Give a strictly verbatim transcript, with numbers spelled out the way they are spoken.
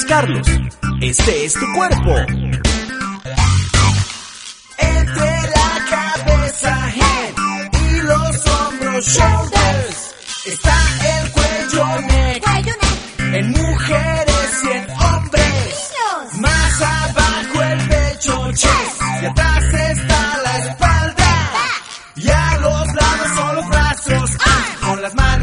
Carlos. Este es tu cuerpo. Entre la cabeza, head, y los hombros, shoulders, está el cuello, neck, en mujeres y en hombres. Más abajo el pecho, chest, y atrás está la espalda. Y a los lados son los brazos, con las manos